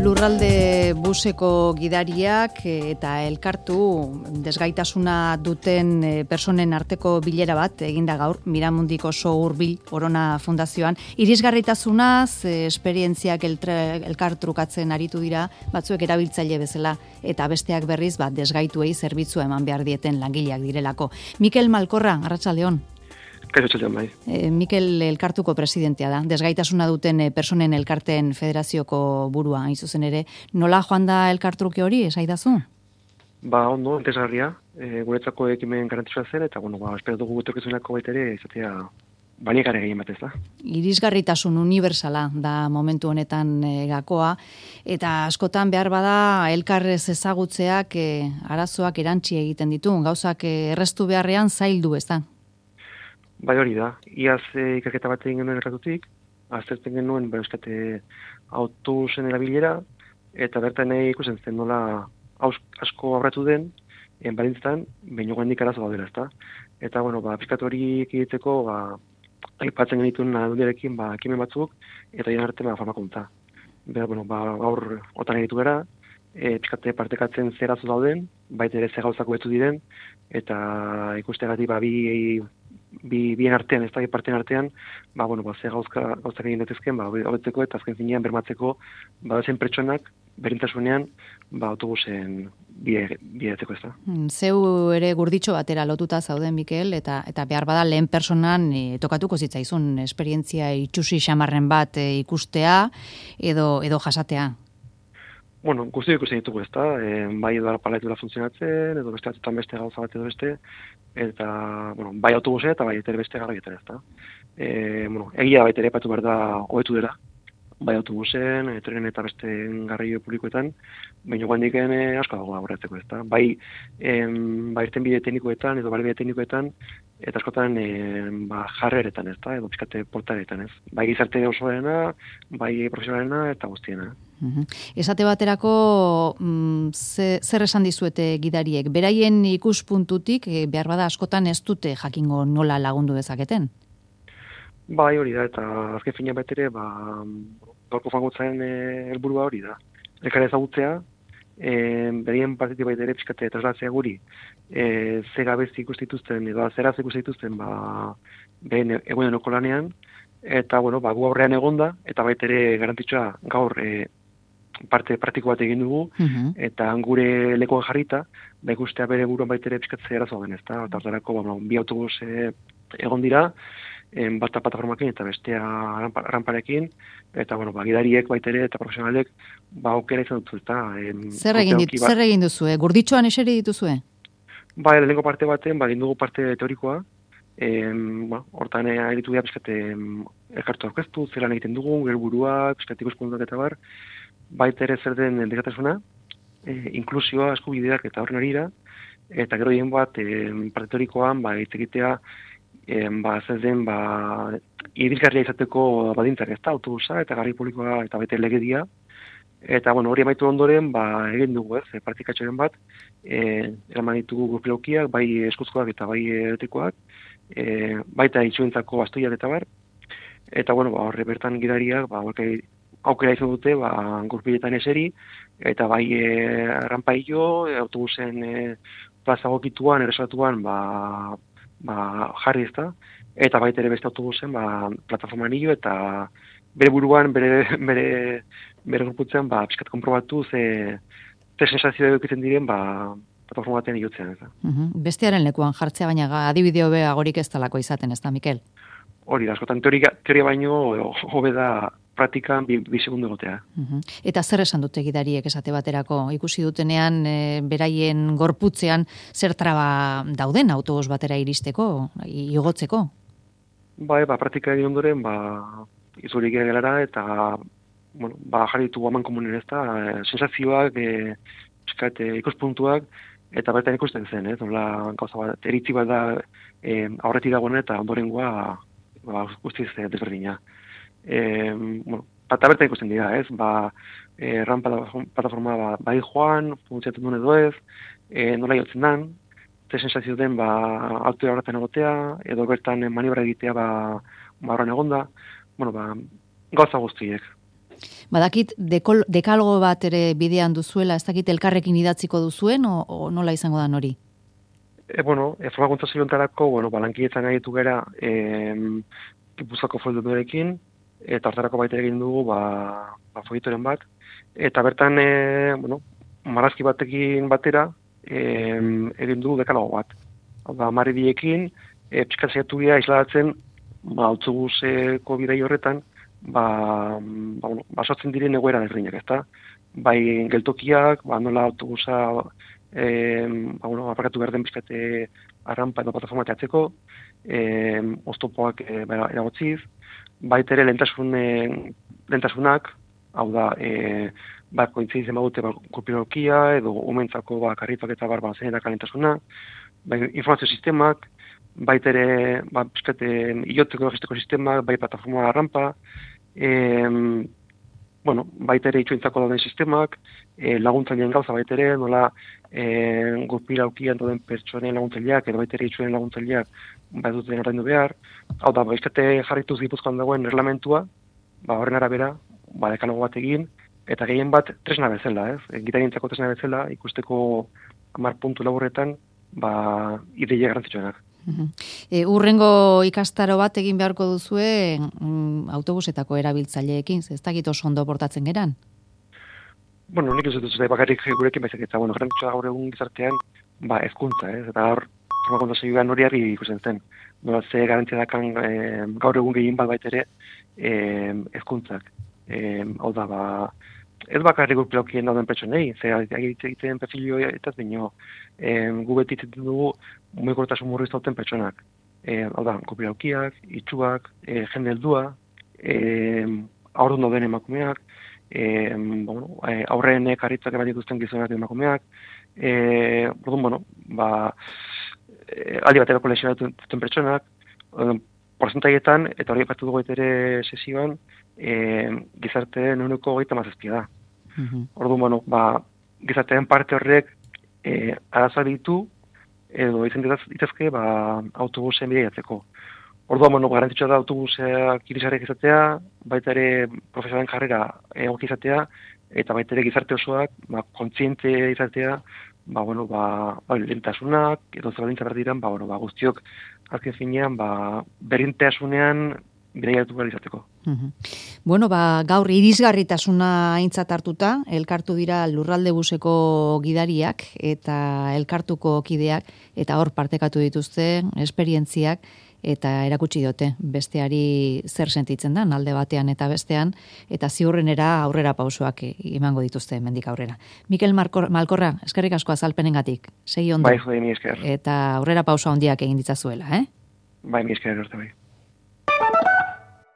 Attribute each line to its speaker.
Speaker 1: Lurralde buseko gidariak eta elkartu desgaitasuna duten personen arteko bilera bat eginda gaur Miramundik oso hurbil Orona Fundazioan. Irisgarritasunaz, esperientziak elkartrukatzen aritu dira, batzuek erabiltzaile bezala eta besteak berriz desgaituei zerbitzua eman behar dieten langileak direlako. Mikel Malkorra, arratsaldeon. Mikel elkartuko presidentea da, desgaitasuna duten personen elkarteen federazioko burua, hain zuzen ere. Nola joan da elkartruke hori, esaidazu?
Speaker 2: Ondo, entesgarria, guretzako ekimen garantisua zen, eta, espero dugu etorkizuneko baita ere, izatea, baniekare gehien batez da.
Speaker 1: Irisgarritasun universala da momentu honetan gakoa, eta askotan behar bada elkarrez ezagutzeak arazoak erantsi egiten ditu, gauzak errestu beharrean zaildu, ez da?
Speaker 2: Bai hori da, iaz ikerketa bat egin genuen erratutik, aztertzen genuen euskate autobusen erabilera, eta bertan ikusten zen nola asko aurratu den, balintzan, baino gandik arazo gaudela, ezta. Eta, pizkat hori egiteko, aipatzen genituen adundiarekin, ekimen batzuk, eta hien arte, farmakuntza. Gaur otan egitu gara, pizkate partekatzen zer arazo dauden, baita ere ze gauzak hobetu diren, eta ikustegatik bien artean, ez da parten artean, ze gauzak egin detezken, hobetzeko eta azken finean bermatzeko, zen pertsonak, berintasunean, autobusen bidetzeko ez da.
Speaker 1: Zeu ere gurditxo batera lotuta zauden, Mikel, eta behar bada lehen personan tokatuko zitzaizun, esperientzia itxusi xamarren bat ikustea edo jasatea.
Speaker 2: Guzti ikusten ditugu, ez da, bai edo paletura funtzionatzen, edo beste batzutan beste gauza bat edo beste, eta, bai autobuse eta bai etere beste garraietara, ez da. Egia baita ere patu behar da hobetu dela, bai autobusen, trenen eta beste garraio publikoetan, baina guandiken asko dago laboratzeko, ez da. Bai irtenbide teknikoetan edo balbide teknikoetan, eta askotan jarreretan, ez da, edo pizkate portaretan, ez. Bai gizarte osoarena, bai profesionalena eta guztiena.
Speaker 1: Esate baterako zer esan dizuete gidariek? Beraien ikuspuntutik behar bada askotan ez dute jakingo nola lagundu dezaketen?
Speaker 2: Bai hori da, eta azken fina bat ere, gaurko fangotzaren helburua hori da. Elkar ezagutzea, beraien partetik baita ere pizkate traslatzea guri, ze gabezi ikustituzten, edo zeraz ikustituzten, behen egunenoko lanean, eta, gu aurrean egonda, eta baita ere garantitxoa gaur parte praktiko bat egin dugu, eta gure lekuan jarrita, ikustea bere buruan baita ere pizkatzea erazo den, ezta? Eta hortarako, bi autobus egon dira, bata plataformakin eta bestea ramparekin, eta, gidariek baita ere eta profesionalek, aukera izan dut, ezta?
Speaker 1: Zer egin duzu, gurditxoan eseri dituzue?
Speaker 2: Lehenengo parte baten, egin dugu parte teorikoa, hortan aritu dira pizkate elkartu aurkeztu, zelan egiten dugu, helburua, pizkate ikuspuntuak eta bar, baita ere zer den desgaitasuna, inklusioa, eskubideak eta horren arira, eta gero egin bat, parte teorikoan, hitz egitea, zer den, irisgarria izateko badintzak, ez da, autobusa, eta garri publikoa, eta baita legedia, eta, hori amaitu ondoren, egin dugu, praktikatxoren bat, eraman ditugu gurpilokiak, bai eskuzkoak eta bai erotekoak, baita itxuentzako bastoiak eta bar, eta, horre bertan gidariak, aukera izan dute, gurpiletan eseri, eta bai rampaillo, autobusen plaza gokituan, eresatuan, jarri ez da, eta baita ere beste autobusen, plataforma anillo, eta bere buruan, bere gorputzean, pizkat konprobatu, ze sensazio edukitzen diren, plataforma batean iotzean, ez da.
Speaker 1: Bestearen lekuan jartzea, baina adibide hobea gorik ez talako izaten, ez da, Mikel?
Speaker 2: Hori da, askotan teoria baino hobe da praktikan bi segundu egotea.
Speaker 1: Eta zer esan dute gidariek esate baterako? Ikusi dutenean, beraien gorputzean, zer traba dauden autobus batera iristeko, igotzeko?
Speaker 2: Praktika egin ondoren, izurik gelara eta, jarri ditugu aman komunen ez da, sensazioak, ikuspuntuak, eta bertan ikusten zen, gauza bat, eritzi bat da, aurretik dagoen eta ondorengoa, guztiz desberdina. Eta bertan ikusten dira, ez? Rampa plataforma bai joan, funtzionatzen duen edo ez, nola jotzen dan, ze sensazio den autoa horretan egotea, edo bertan maniobra egitea horren egonda, gauza guztiek.
Speaker 1: Badakit dekalogo bat ere bidean duzuela, ez dakit elkarrekin idatziko duzuen, o nola izango da hori?
Speaker 2: Formakuntza zilontarako, balankietan nahitu gara, Gipuzkoako Foru Aldundiarekin, eta hortarako baita egin dugu, folitoren bat, eta bertan, marrazki batekin batera, egin dugu dekalogo bat. Maridiekin, pixkatziatu gira isladatzen, autobuseko bidai horretan, basotzen diren egoera desberdinak, ezta? Bai geltokiak, nola autobusa aparkatu behar den pixkate arrampa edo plataforma teatzeko, oztopoak eragotziz, baita ere lehentasunak, hau da, kointziditzen badute kurpirolkia edo umentzako karripak eta zenenak lehentasuna, informazio sistemak, baita ere ioteko logistiko sistemak, bai plataforma arrampa, baita ere itxointzako dauden sistemak, laguntzailean gauza baita ere, nola gurpiraukian dauden pertsonen laguntzaileak, edo baita ere itxoen laguntzaileak duten ordaindu behar. Hau da, baizkate jarrituz Gipuzkoan dagoen erlamentua, horren arabera, dekalogo bat egin, eta gehien bat tresna bezala, gitarientzako tresna bezala, ikusteko 10 puntu laburretan, ideia garrantzitsuenak.
Speaker 1: Urrengo ikastaro bat egin beharko duzue autobusetako erabiltzaileekin, ez dakit oso ondo portatzen geran?
Speaker 2: Nik ez dut bakarrik gurekin baizik eta, garrantzitsua gaur egun gizartean, hezkuntza, eta hor, formakuntza zioan hori harri ikusten zen. Ze garantzia dakan gaur egun gehien bat baita ere hezkuntzak. Hau da, ez bakarrik gurpilokien dauden pertsonei, ze egiten perfilio eta bino, gu beti egiten dugu mugikortasun murriztauten pertsonak. Hau da, gurpilokiak, itxuak, jende heldua, aurrun dauden emakumeak, aurren karritzak ebat dituzten gizonak emakumeak, aldi baterako lesionatu duten pertsonak, porcentaietan, eta hori epatu dugu ere sesioan, gizarteen 37% da. Orduan, gizarteen parte horrek arazoa ditu, edo izan ditazke autobusen bidaiatzeko. Orduan, garrantzitsua da autobuseak irisarek izatea, baita ere profesionalen jarrera egoki izatea, eta baita ere gizarte osoak kontziente izatea, lehentasunak, edo zerbaldintza behar diran, guztiok azken finean, berintasunean bidaiatu behar izateko.
Speaker 1: Gaur irisgarritasuna aintzat hartuta, elkartu dira Lurralde Buseko gidariak eta elkartuko kideak, eta hor partekatu dituzte esperientziak, eta erakutsi dute besteari zer sentitzen da, alde batean eta bestean, eta ziurrenera aurrera pausoak emango dituzte mendik aurrera. Mikel Malkorra, eskerrik asko azalpenengatik, segi ondo.
Speaker 2: Bai, mi esker.
Speaker 1: Eta aurrera pauso handiak egin ditzazuela,
Speaker 2: Bai, mi esker, bai.